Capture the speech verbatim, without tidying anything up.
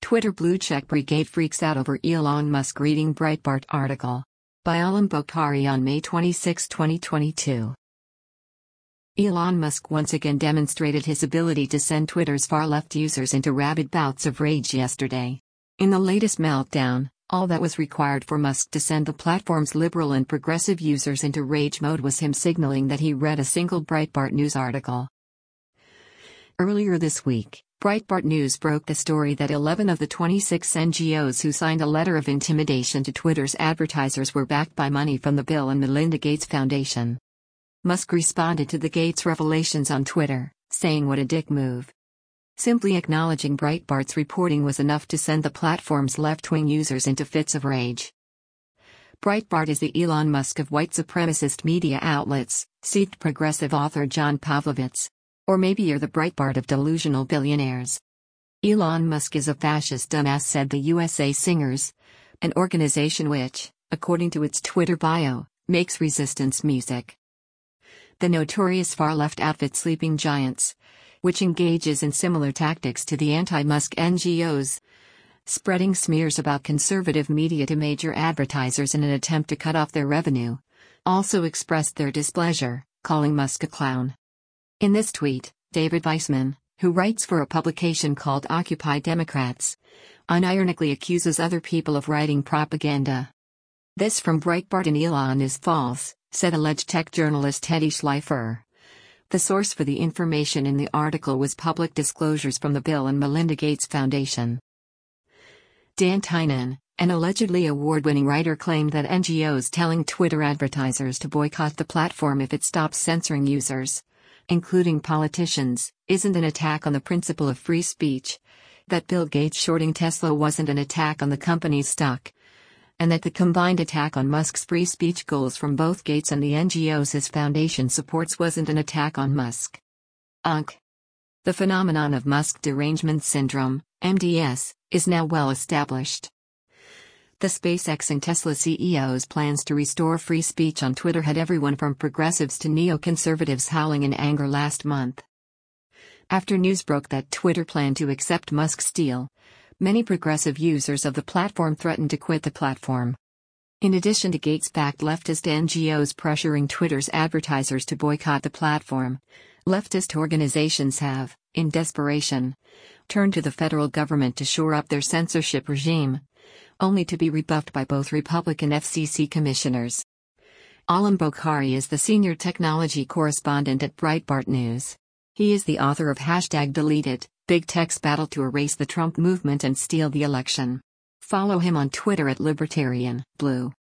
Twitter Blue Check Brigade freaks out over Elon Musk reading Breitbart article. By Alam Bokhari on May twenty-sixth, twenty twenty-two. Elon Musk once again demonstrated his ability to send Twitter's far-left users into rabid bouts of rage yesterday. In the latest meltdown, all that was required for Musk to send the platform's liberal and progressive users into rage mode was him signaling that he read a single Breitbart News article. Earlier this week, Breitbart News broke the story that eleven of the twenty-six N G Os who signed a letter of intimidation to Twitter's advertisers were backed by money from the Bill and Melinda Gates Foundation. Musk responded to the Gates revelations on Twitter, saying what a dick move. Simply acknowledging Breitbart's reporting was enough to send the platform's left-wing users into fits of rage. Breitbart is the Elon Musk of white supremacist media outlets, seethed progressive author John Pavlovitz. Or maybe you're the Breitbart of delusional billionaires. Elon Musk is a fascist dumbass, said the U S A Singers, an organization which, according to its Twitter bio, makes resistance music. The notorious far-left outfit Sleeping Giants, which engages in similar tactics to the anti-Musk N G Os, spreading smears about conservative media to major advertisers in an attempt to cut off their revenue, also expressed their displeasure, calling Musk a clown. In this tweet, David Weissman, who writes for a publication called Occupy Democrats, unironically accuses other people of writing propaganda. This from Breitbart and Elon is false, said alleged tech journalist Teddy Schleifer. The source for the information in the article was public disclosures from the Bill and Melinda Gates Foundation. Dan Tynan, an allegedly award-winning writer, claimed that N G Os telling Twitter advertisers to boycott the platform if it stops censoring users, including politicians, isn't an attack on the principle of free speech, that Bill Gates shorting Tesla wasn't an attack on the company's stock, and that the combined attack on Musk's free speech goals from both Gates and the N G Os his foundation supports wasn't an attack on Musk. Unk. The phenomenon of Musk derangement syndrome, M D S, is now well established. The SpaceX and Tesla C E O's plans to restore free speech on Twitter had everyone from progressives to neoconservatives howling in anger last month. After news broke that Twitter planned to accept Musk's deal, many progressive users of the platform threatened to quit the platform. In addition to Gates-backed leftist N G Os pressuring Twitter's advertisers to boycott the platform, leftist organizations have, in desperation, turned to the federal government to shore up their censorship regime, only to be rebuffed by both Republican F C C commissioners. Alam Bokhari is the senior technology correspondent at Breitbart News. He is the author of Hashtag Deleted, Big Tech's Battle to Erase the Trump Movement and Steal the Election. Follow him on Twitter at Libertarian Blue.